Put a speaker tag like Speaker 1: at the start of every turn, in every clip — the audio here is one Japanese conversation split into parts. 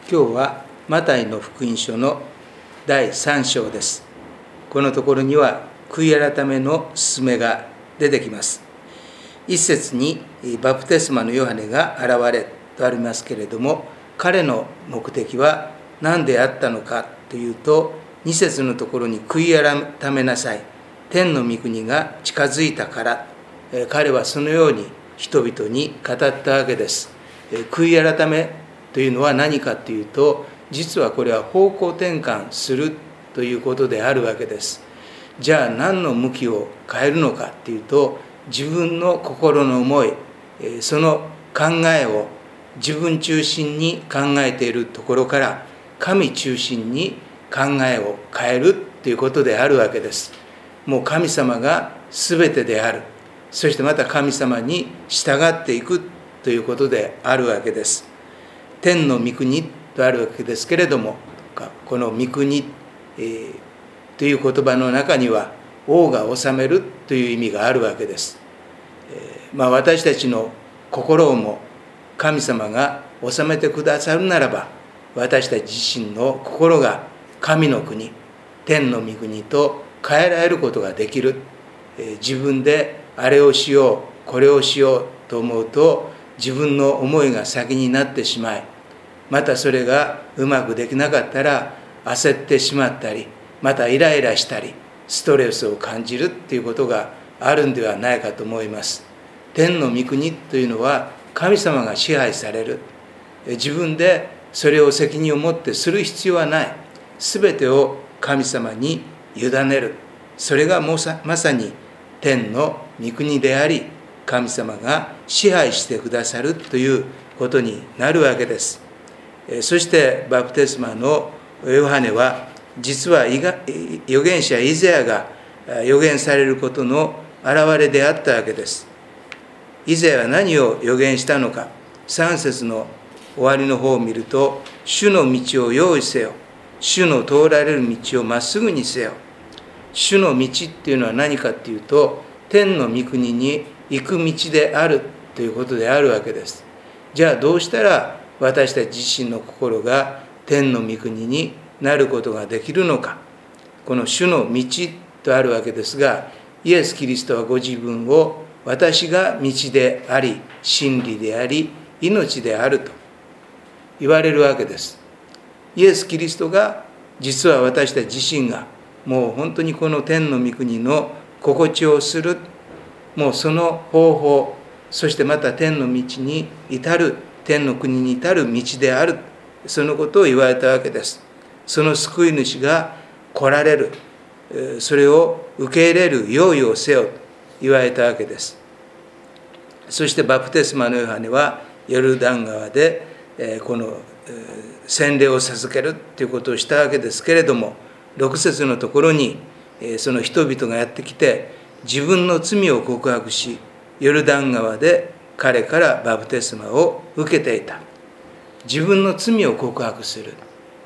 Speaker 1: 今日はマタイの福音書の第3章です。このところには悔い改めの勧めが出てきます。一節にバプテスマのヨハネが現れとありますけれども、彼の目的は何であったのかというと、二節のところに悔い改めなさい、天の御国が近づいたから、彼はそのように人々に語ったわけです。悔い改めというのは何かというと、実はこれは方向転換するということであるわけです。じゃあ何の向きを変えるのかというと、自分の心の思い、その考えを自分中心に考えているところから神中心に考えを変えるということであるわけです。もう神様が全てである、そしてまた神様に従っていくということであるわけです。天の御国とあるわけですけれども、この御国、という言葉の中には王が治めるという意味があるわけです。私たちの心をも神様が治めてくださるならば、私たち自身の心が神の国、天の御国と変えられることができる。自分であれをしようこれをしようと思うと、自分の思いが先になってしまい、またそれがうまくできなかったら焦ってしまったり、またイライラしたりストレスを感じるということがあるんではないかと思います。天の御国というのは神様が支配される。自分でそれを責任を持ってする必要はない。すべてを神様に委ねる。それがまさに天の御国であり、神様が支配してくださるということになるわけです。そしてバプテスマのヨハネは、実は預言者イザヤが預言されることの表れであったわけです。イザヤは何を預言したのか。3節の終わりの方を見ると、主の道を用意せよ、主の通られる道をまっすぐにせよ。主の道っていうのは何かっていうと、天の御国に行く道であるということであるわけです。じゃあどうしたら私たち自身の心が天の御国になることができるのか。この主の道とあるわけですが、イエス・キリストはご自分を私が道であり真理であり命であると言われるわけです。イエス・キリストが実は私たち自身がもう本当にこの天の御国の心地をする、もうその方法、そしてまた天の道に至る、天の国に至る道である、そのことを言われたわけです。その救い主が来られる、それを受け入れる用意をせよと言われたわけです。そしてバプテスマのヨハネはヨルダン川でこの洗礼を授けるということをしたわけですけれども、6節のところにその人々がやってきて自分の罪を告白し、ヨルダン川で彼からバプテスマを受けていた。自分の罪を告白する、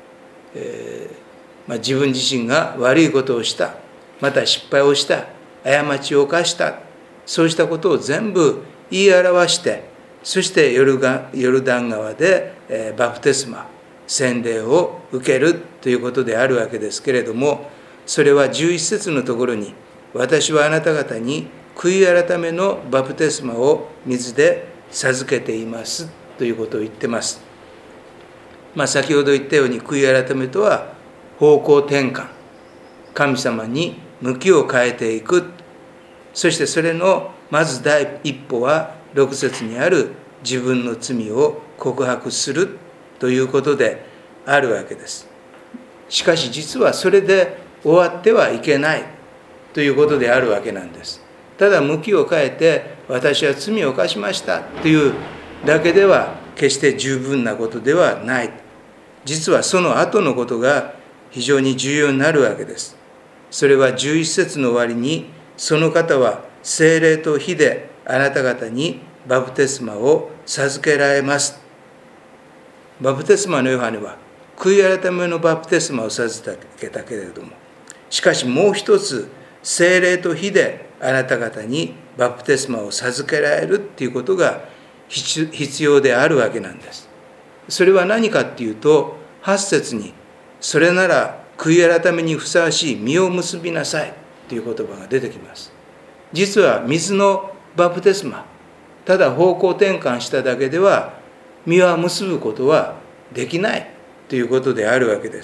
Speaker 1: 自分自身が悪いことをした、また失敗をした、過ちを犯した、そうしたことを全部言い表して、そしてヨルダン川でバプテスマ、洗礼を受けるということであるわけですけれども、それは11節のところに、私はあなた方に悔い改めのバプテスマを水で授けていますということを言ってます。先ほど言ったように、悔い改めとは方向転換、神様に向きを変えていく。そしてそれのまず第一歩は6節にある自分の罪を告白するということであるわけです。しかし実はそれで終わってはいけないということであるわけなんです。ただ向きを変えて、私は罪を犯しましたというだけでは決して十分なことではない。実はその後のことが非常に重要になるわけです。それは11節の終わりに、その方は聖霊と火であなた方にバプテスマを授けられます。バプテスマのヨハネは悔い改めのバプテスマを授けたけれども、しかしもう一つ、聖霊と火であなた方にバプテスマを授けられるということが必要であるわけなんです。 それは何かっていうと、8節にそれなら悔い改めにふさわしい実を結びなさいという言葉が出てきます。実は水のバプテスマ、ただ方向転換しただけでは実は結ぶことはできないということであるわけです。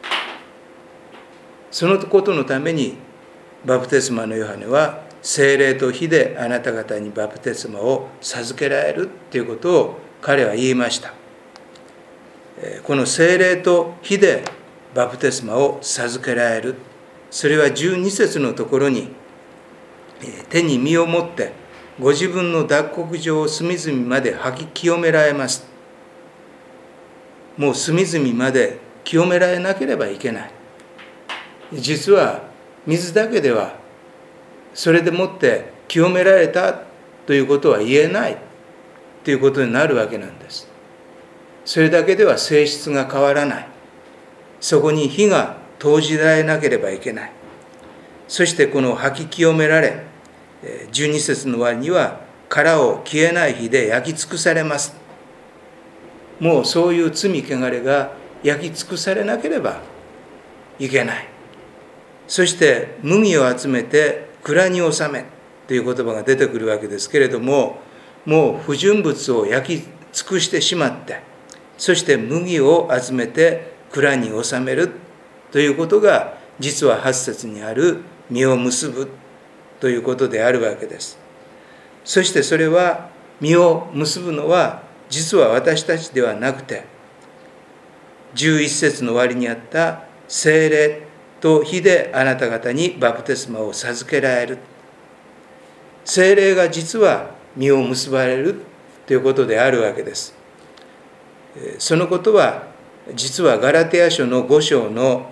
Speaker 1: そのことのためにバプテスマのヨハネは聖霊と火であなた方にバプテスマを授けられるということを彼は言いました。この聖霊と火でバプテスマを授けられる、それは12節のところに、手に身を持ってご自分の脱穀場を隅々まで吐き清められます。もう隅々まで清められなければいけない。実は水だけではそれでもって清められたということは言えないということになるわけなんです。それだけでは性質が変わらない。そこに火が投じられなければいけない。そしてこの吐き清められ、12節の終わりには殻を消えない火で焼き尽くされます。もうそういう罪汚れが焼き尽くされなければいけない。そして麦を集めて蔵に収めという言葉が出てくるわけですけれども、もう不純物を焼き尽くしてしまって、そして麦を集めて蔵に収めるということが、実は8節にある実を結ぶということであるわけです。そしてそれは、実を結ぶのは実は私たちではなくて、11節の終わりにあった聖霊と火であなた方にバプテスマを授けられる。聖霊が実は実を結ばれるということであるわけです。そのことは実はガラテヤ書の5章の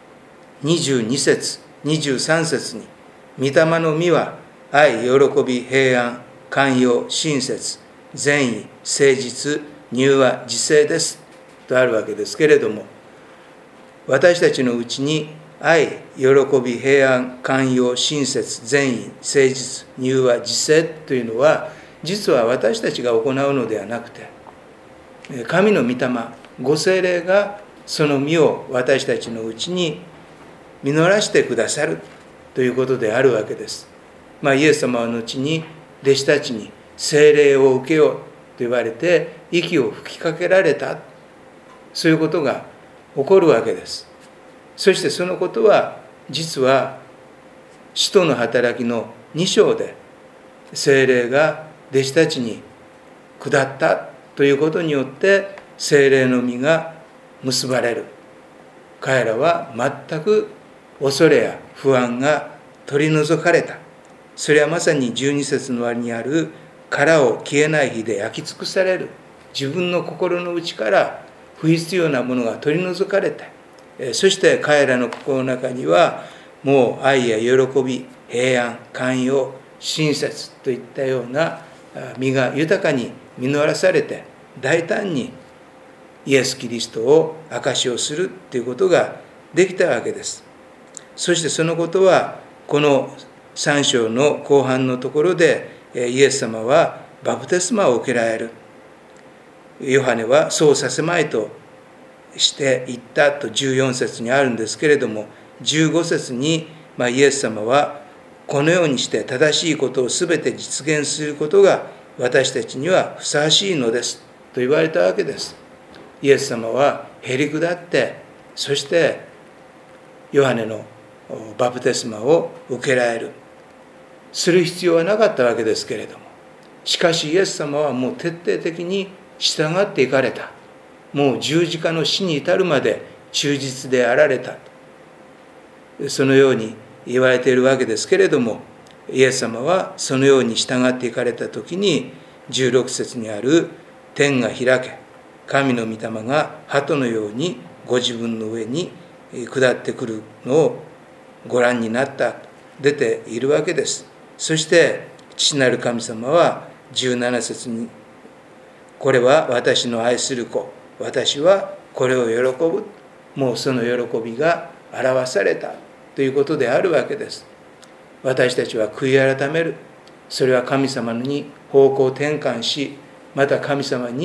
Speaker 1: 22節23節に、御霊の実は愛、喜び、平安、寛容、親切、善意、誠実、柔和、自制ですとあるわけですけれども、私たちのうちに愛、喜び、平安、寛容、親切、善意、誠実、柔和、自制というのは、実は私たちが行うのではなくて、神の御霊、ご聖霊がその実を私たちのうちに実らしてくださるということであるわけです。イエス様は後に弟子たちに聖霊を受けようと言われて息を吹きかけられた、そういうことが起こるわけです。そしてそのことは実は使徒の働きの2章で聖霊が弟子たちに下ったということによって聖霊の実が結ばれる。彼らは全く恐れや不安が取り除かれた。それはまさに12節の終わりにある殻を消えない火で焼き尽くされる。自分の心の内から不必要なものが取り除かれて、そして彼らの心の中にはもう愛や喜び、平安、寛容、親切といったような実が豊かに実らされて、大胆にイエス・キリストを証しをするということができたわけです。そしてそのことはこの3章の後半のところでイエス様はバプテスマを受けられる。ヨハネはそうさせまいとしていったと14節にあるんですけれども、15節にイエス様はこのようにして正しいことをすべて実現することが私たちにはふさわしいのですと言われたわけです。イエス様はへり下って、そしてヨハネのバプテスマを受けられる、する必要はなかったわけですけれども、しかしイエス様はもう徹底的に従っていかれた。もう十字架の死に至るまで忠実であられた、そのように言われているわけですけれども、イエス様はそのように従っていかれた時に、16節にある天が開け、神の御霊が鳩のようにご自分の上に下ってくるのをご覧になった、出ているわけです。そして父なる神様は17節に、これは私の愛する子、私はこれを喜ぶ、もうその喜びが表されたということであるわけです。私たちは悔い改める。それは神様に方向転換し、また神様に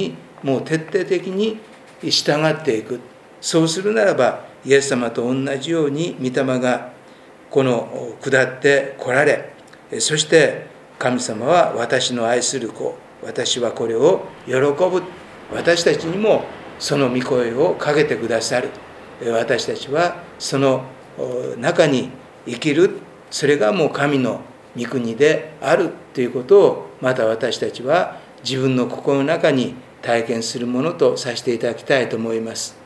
Speaker 1: もう徹底的に従っていく。そうするならば、イエス様と同じように御霊がこの下って来られ、そして神様は私の愛する子、私はこれを喜ぶ。私たちにもその御声をかけてくださる。私たちはその中に生きる。それがもう神の御国であるということを、また私たちは自分の心の中に体験するものとさせていただきたいと思います。